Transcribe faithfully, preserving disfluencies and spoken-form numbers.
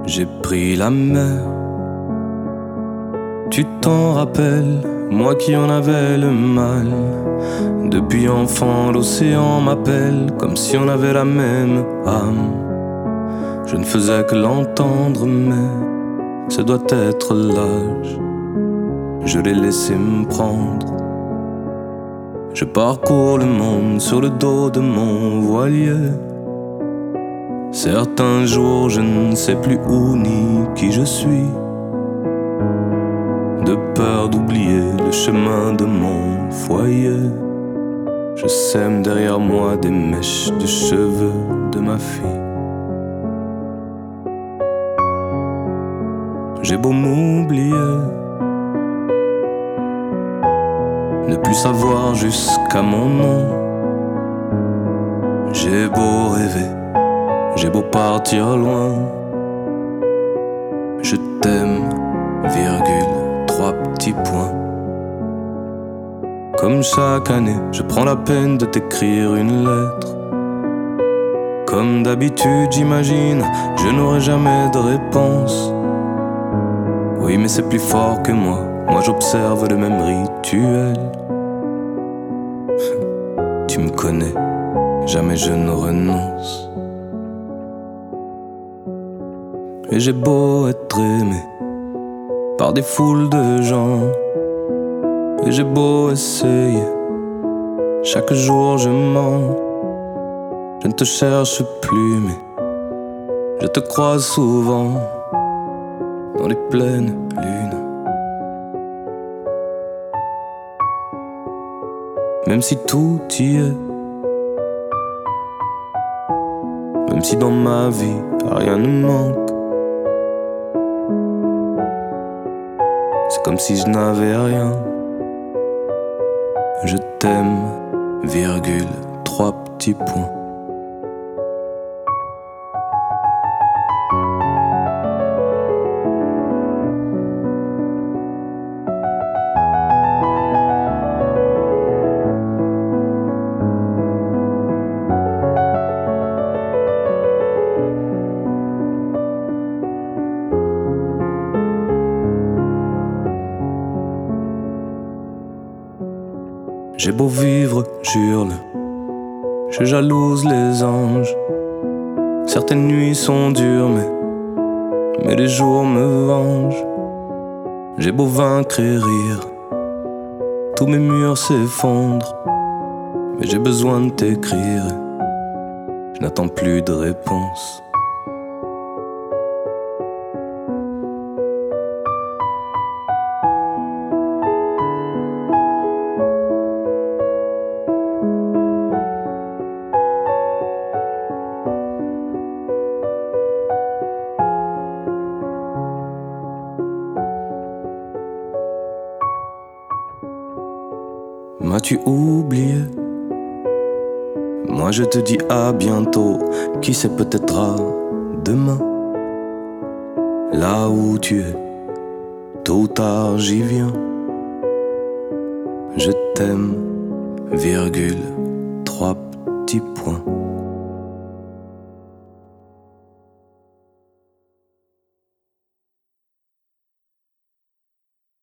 J'ai pris la mer. Tu t'en rappelles, moi qui en avais le mal. Depuis enfant, l'océan m'appelle, comme si on avait la même âme. Je ne faisais que l'entendre, mais ce doit être l'âge. Je l'ai laissé me prendre. Je parcours le monde sur le dos de mon voilier. Certains jours, je ne sais plus où ni qui je suis. De peur d'oublier le chemin de mon foyer, je sème derrière moi des mèches de cheveux de ma fille. J'ai beau m'oublier, ne plus savoir jusqu'à mon nom. J'ai beau rêver, j'ai beau partir loin. Je t'aime, virgule, trois petits points. Comme chaque année, je prends la peine de t'écrire une lettre. Comme d'habitude, j'imagine, je n'aurai jamais de réponse. Oui, mais c'est plus fort que moi. Moi, j'observe le même rituel. Tu me connais, jamais je ne renonce. Et j'ai beau être aimé par des foules de gens, et j'ai beau essayer, chaque jour je mens. Je ne te cherche plus, mais je te croise souvent dans les pleines lunes. Même si tout y est, même si dans ma vie rien ne manque, c'est comme si je n'avais rien. Je t'aime, virgule, trois petits points. J'ai beau vivre, j'hurle, je jalouse les anges. Certaines nuits sont dures, mais, mais les jours me vengent. J'ai beau vaincre et rire, tous mes murs s'effondrent. Mais j'ai besoin de t'écrire, je n'attends plus de réponse. M'as-tu oublié? Moi je te dis à bientôt, qui sait peut-être à demain. Là où tu es, tôt ou tard j'y viens. Je t'aime, virgule,